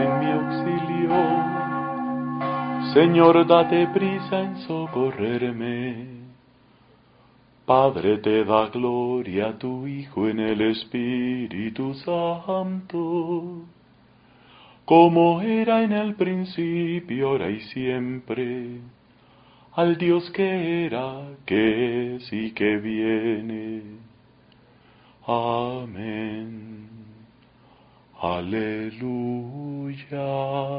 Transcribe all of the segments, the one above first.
en mi auxilio. Señor, date prisa en socorrerme. Padre, te da gloria a tu Hijo en el Espíritu Santo, como era en el principio, ahora y siempre, al Dios que era, que es y que viene. Amén. Aleluya.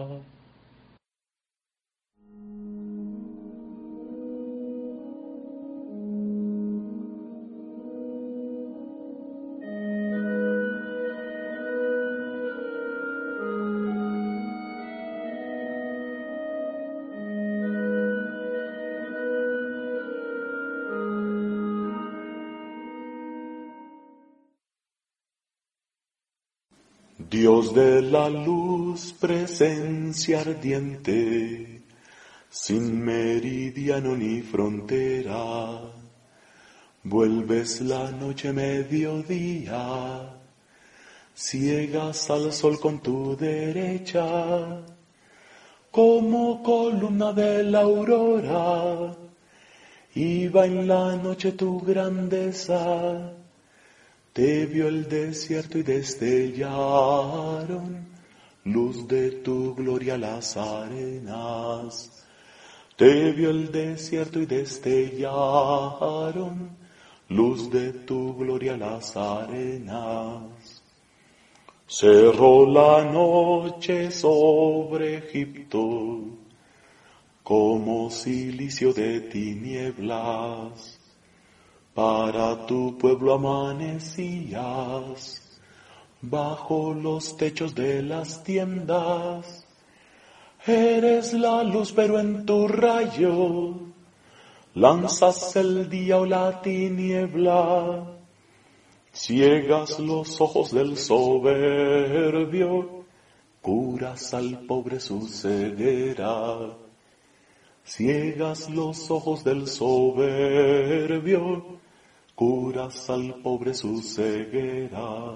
Dios de la luz, presencia ardiente, sin meridiano ni frontera, vuelves la noche mediodía, ciegas al sol con tu derecha, como columna de la aurora, iba en la noche tu grandeza. Te vio el desierto y destellaron luz de tu gloria las arenas. Te vio el desierto y destellaron luz de tu gloria las arenas. Cerró la noche sobre Egipto como cilicio de tinieblas. Para tu pueblo amanecías bajo los techos de las tiendas. Eres la luz, pero en tu rayo lanzas el día o la tiniebla. Ciegas los ojos del soberbio, curas al pobre su ceguera. Ciegas los ojos del soberbio, curas al pobre su ceguera.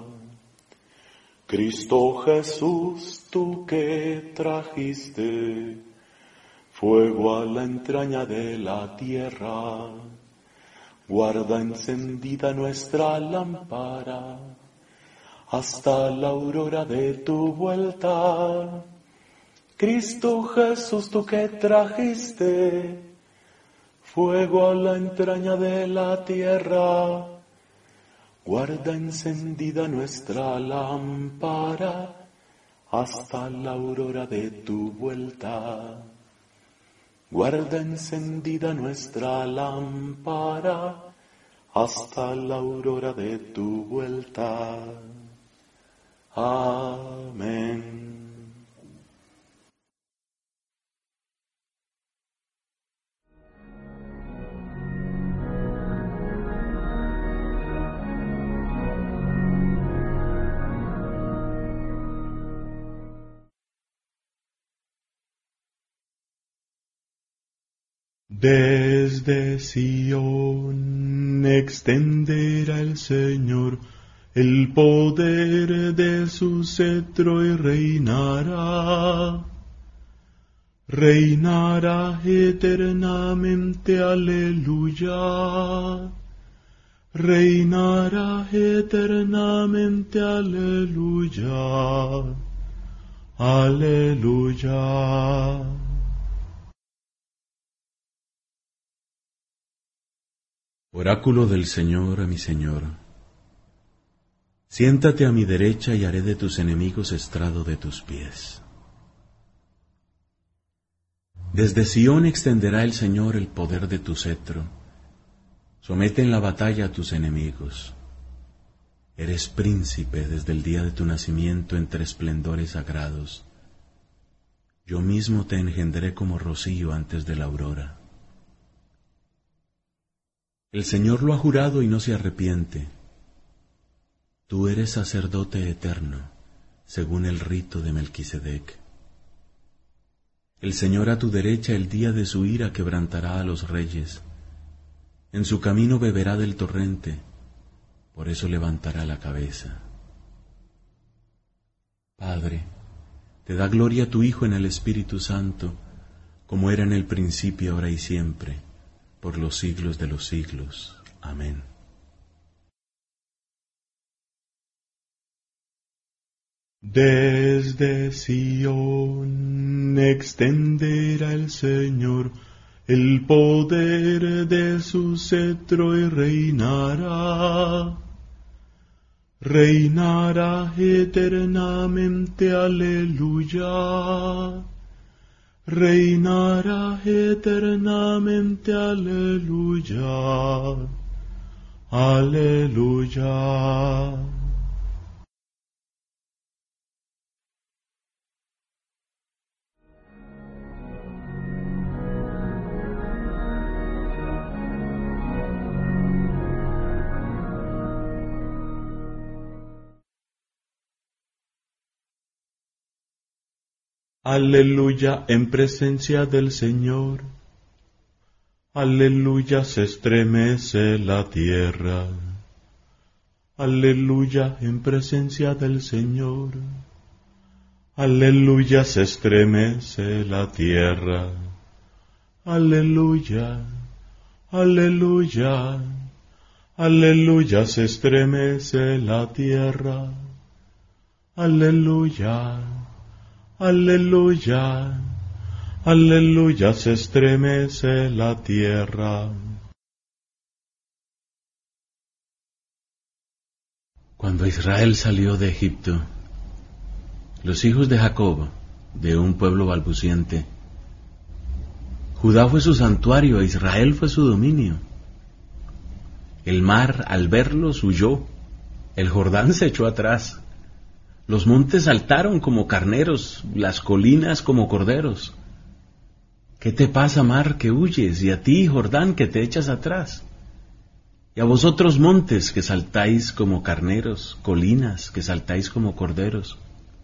Cristo Jesús, tú que trajiste fuego a la entraña de la tierra, guarda encendida nuestra lámpara hasta la aurora de tu vuelta. Cristo Jesús, tú que trajiste fuego a la entraña de la tierra, guarda encendida nuestra lámpara hasta la aurora de tu vuelta. Guarda encendida nuestra lámpara hasta la aurora de tu vuelta. Amén. Desde Sión extenderá el Señor el poder de su cetro y reinará. Reinará eternamente, aleluya. Reinará eternamente, aleluya. Aleluya. Oráculo del Señor a mi Señor. Siéntate a mi derecha y haré de tus enemigos estrado de tus pies. Desde Sión extenderá el Señor el poder de tu cetro. Somete en la batalla a tus enemigos. Eres príncipe desde el día de tu nacimiento entre esplendores sagrados. Yo mismo te engendré como rocío antes de la aurora. El Señor lo ha jurado y no se arrepiente. Tú eres sacerdote eterno, según el rito de Melquisedec. El Señor a tu derecha el día de su ira quebrantará a los reyes. En su camino beberá del torrente, por eso levantará la cabeza. Padre, Te da gloria tu Hijo en el Espíritu Santo, como era en el principio, ahora y siempre, por los siglos de los siglos. Amén. Desde Sión extenderá el Señor el poder de su cetro y reinará. Reinará eternamente, aleluya. Reinará eternamente, aleluya. Aleluya. Aleluya en presencia del Señor. Aleluya se estremece la tierra. Aleluya en presencia del Señor. Aleluya se estremece la tierra. Aleluya, aleluya, aleluya se estremece la tierra. Aleluya. Aleluya, aleluya, se estremece la tierra. Cuando Israel salió de Egipto, los hijos de Jacob, de un pueblo balbuciente, Judá fue su santuario e Israel fue su dominio. El mar, al verlos, huyó, el Jordán se echó atrás. Los montes saltaron como carneros, las colinas como corderos. ¿Qué te pasa, mar, que huyes? Y a ti, Jordán, que te echas atrás. Y a vosotros, montes, que saltáis como carneros, colinas, que saltáis como corderos.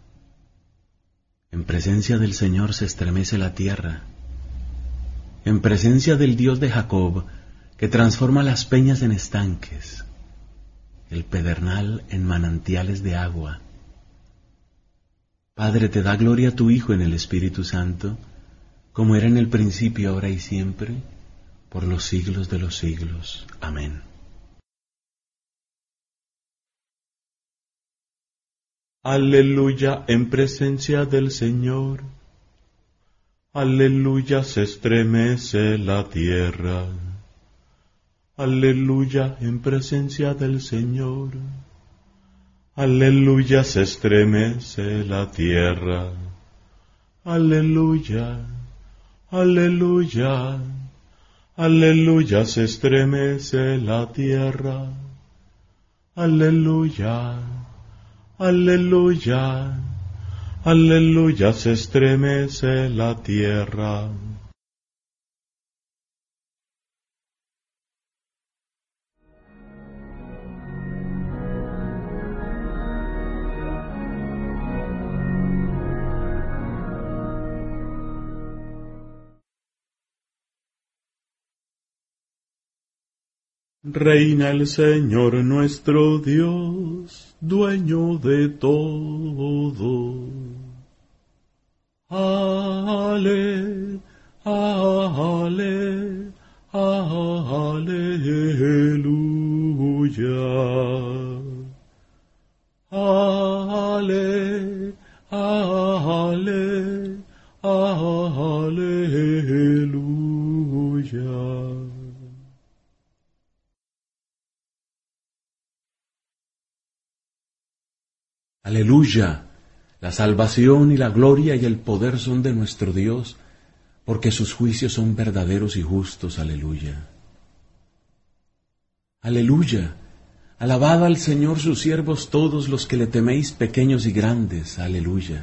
En presencia del Señor se estremece la tierra. En presencia del Dios de Jacob, que transforma las peñas en estanques, el pedernal en manantiales de agua. Padre, te da gloria a tu Hijo en el Espíritu Santo, como era en el principio, ahora y siempre, por los siglos de los siglos. Amén. Aleluya en presencia del Señor. Aleluya se estremece la tierra. Aleluya en presencia del Señor. Aleluya se estremece la tierra. Aleluya, aleluya, aleluya se estremece la tierra. Aleluya, aleluya, aleluya se estremece la tierra. Reina el Señor nuestro Dios, dueño de todo. Ale, ale, aleluya. Ale, ale, aleluya. Aleluya, la salvación y la gloria y el poder son de nuestro Dios, porque sus juicios son verdaderos y justos. Aleluya. Aleluya, alabad al Señor sus siervos todos los que le teméis, pequeños y grandes. Aleluya.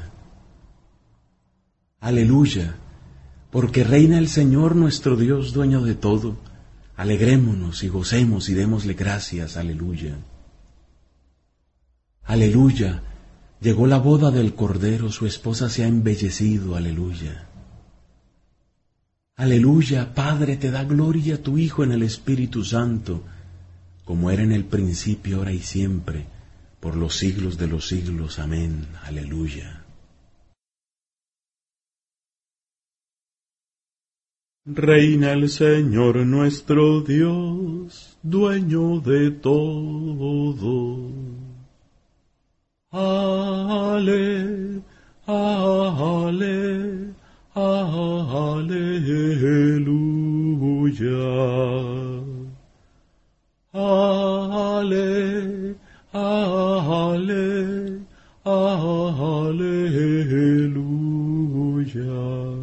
Aleluya, porque reina el Señor nuestro Dios, dueño de todo. Alegrémonos y gocemos y démosle gracias. Aleluya. Aleluya, llegó la boda del Cordero, su esposa se ha embellecido. Aleluya. Aleluya, Padre, te da gloria a tu Hijo en el Espíritu Santo, como era en el principio, ahora y siempre, por los siglos de los siglos. Amén. Aleluya. Reina el Señor nuestro Dios, dueño de todo. Ale, ale, aleluya. Ale, ale, aleluya.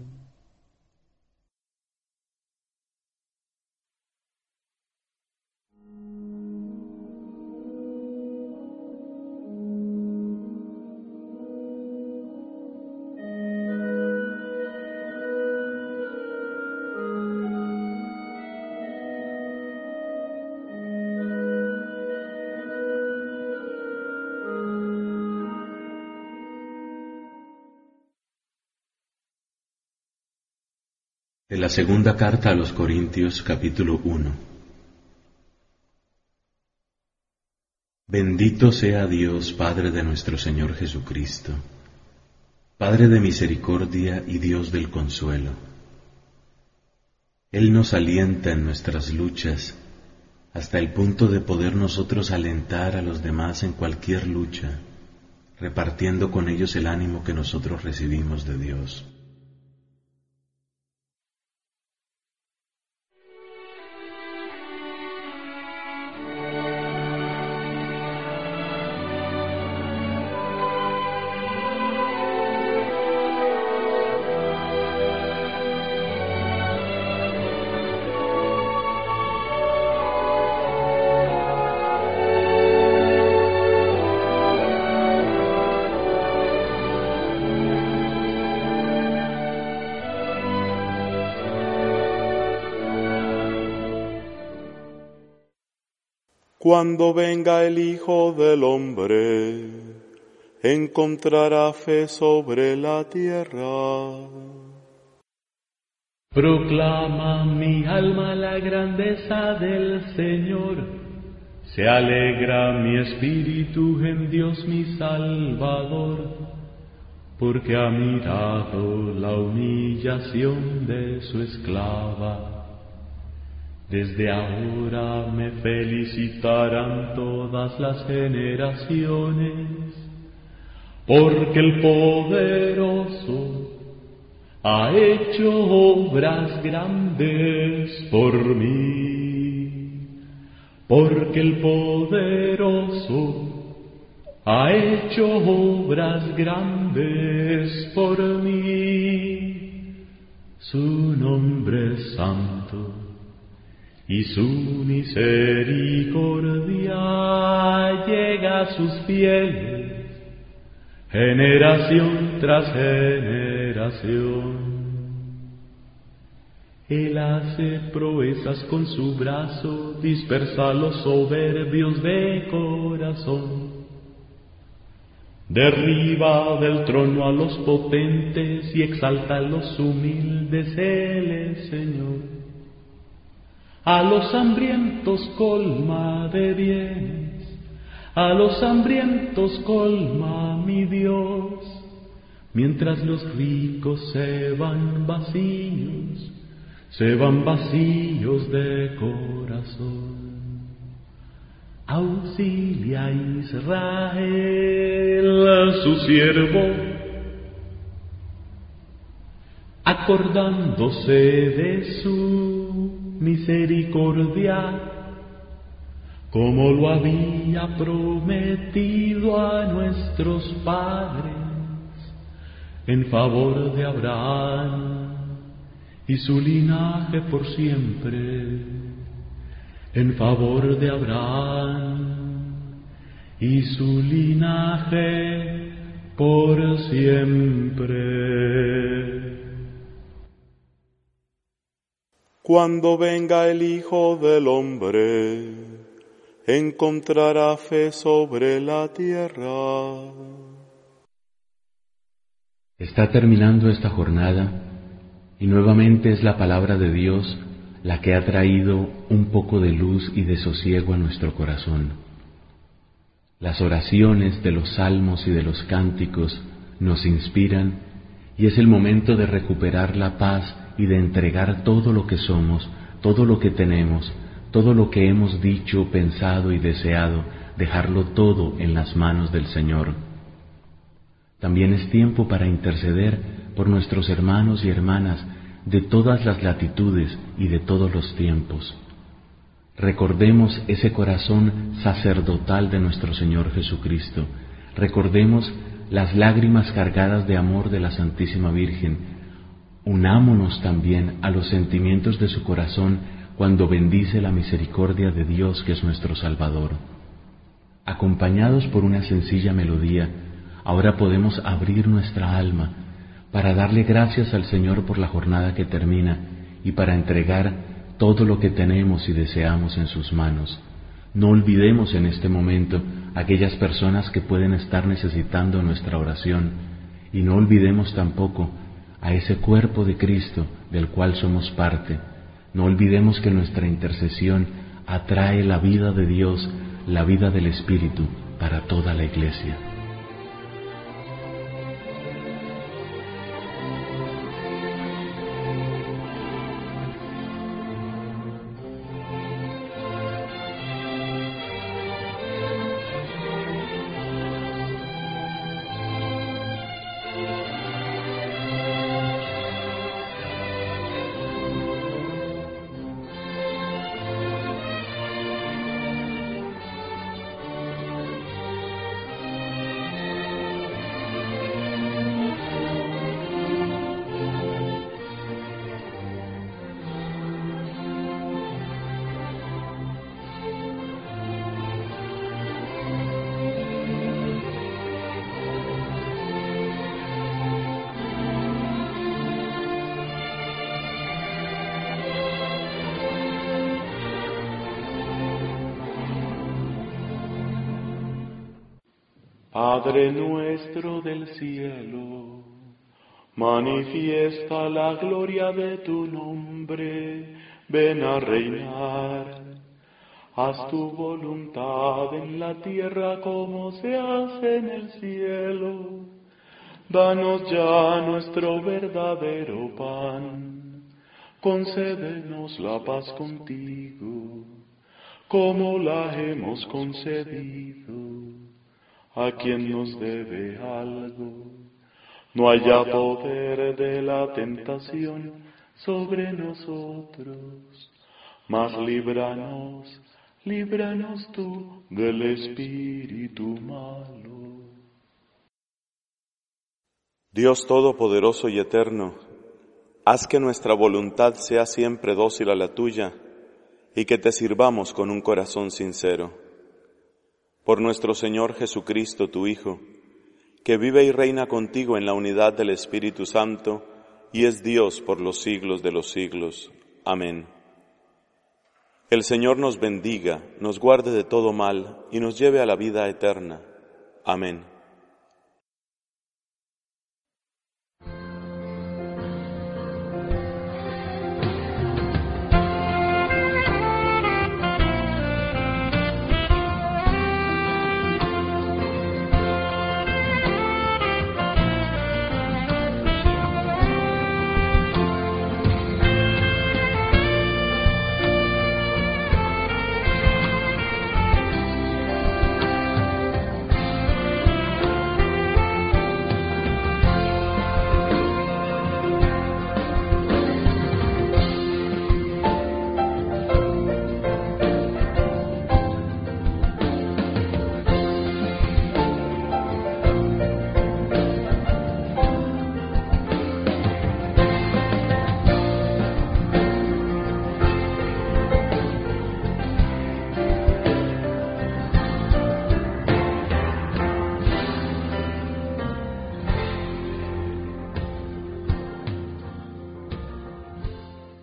De la segunda carta a los Corintios, capítulo 1. Bendito sea Dios, Padre de nuestro Señor Jesucristo, Padre de misericordia y Dios del consuelo. Él nos alienta en nuestras luchas, hasta el punto de poder nosotros alentar a los demás en cualquier lucha, repartiendo con ellos el ánimo que nosotros recibimos de Dios. Cuando venga el Hijo del Hombre, encontrará fe sobre la tierra. Proclama mi alma la grandeza del Señor, se alegra mi espíritu en Dios mi Salvador, porque ha mirado la humillación de su esclava. Desde ahora me felicitarán todas las generaciones, porque el poderoso ha hecho obras grandes por mí, porque el poderoso ha hecho obras grandes por mí. Su nombre es santo y su misericordia llega a sus fieles, generación tras generación. Él hace proezas con su brazo, dispersa a los soberbios de corazón. Derriba del trono a los potentes y exalta a los humildes, Él es Señor. A los hambrientos colma de bienes, a los hambrientos colma mi Dios, mientras los ricos se van vacíos de corazón. Auxilia a Israel, su siervo, acordándose de su misericordia, como lo había prometido a nuestros padres, en favor de Abraham y su linaje por siempre, en favor de Abraham y su linaje por siempre. Cuando venga el Hijo del Hombre, encontrará fe sobre la tierra. Está terminando esta jornada y nuevamente es la palabra de Dios la que ha traído un poco de luz y de sosiego a nuestro corazón. Las oraciones de los salmos y de los cánticos nos inspiran y es el momento de recuperar la paz y de entregar todo lo que somos, todo lo que tenemos, todo lo que hemos dicho, pensado y deseado, dejarlo todo en las manos del Señor. También es tiempo para interceder por nuestros hermanos y hermanas de todas las latitudes y de todos los tiempos. Recordemos ese corazón sacerdotal de nuestro Señor Jesucristo. Recordemos las lágrimas cargadas de amor de la Santísima Virgen. Unámonos también a los sentimientos de su corazón cuando bendice la misericordia de Dios, que es nuestro Salvador. Acompañados por una sencilla melodía, ahora podemos abrir nuestra alma para darle gracias al Señor por la jornada que termina y para entregar todo lo que tenemos y deseamos en sus manos. No olvidemos en este momento aquellas personas que pueden estar necesitando nuestra oración, y no olvidemos tampoco a ese cuerpo de Cristo del cual somos parte. No olvidemos que nuestra intercesión atrae la vida de Dios, la vida del Espíritu para toda la Iglesia. Padre nuestro del cielo, manifiesta la gloria de tu nombre, ven a reinar. Haz tu voluntad en la tierra como se hace en el cielo. Danos ya nuestro verdadero pan, concédenos la paz contigo, como la hemos concedido a quien nos debe algo. No haya poder de la tentación sobre nosotros, mas líbranos tú del espíritu malo. Dios Todopoderoso y Eterno, haz que nuestra voluntad sea siempre dócil a la tuya y que te sirvamos con un corazón sincero. Por nuestro Señor Jesucristo, tu Hijo, que vive y reina contigo en la unidad del Espíritu Santo y es Dios por los siglos de los siglos. Amén. El Señor nos bendiga, nos guarde de todo mal y nos lleve a la vida eterna. Amén.